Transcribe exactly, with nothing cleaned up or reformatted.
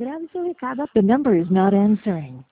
Grabe sa Ricardo. The number is not answering.